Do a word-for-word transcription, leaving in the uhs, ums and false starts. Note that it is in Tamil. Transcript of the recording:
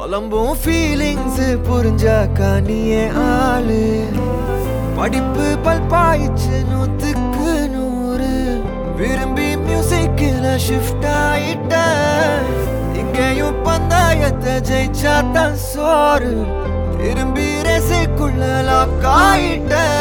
புலம்பும் ஃபீலிங்ஸ் புரிஞ்சாக்கா நீயே ஆளு. படிப்பு பல்பாயிச்சு நூத்துக்கு நூறு. விரும்பி மியூசிக்கில் ஷிஃப்ட் ஆயிட்ட. இங்கேயும் பந்தாயத்தை ஜெயிச்சாத்தான் சோறு. திரும்பி ரேசுக்குள்ள லாக் ஆயிட்ட.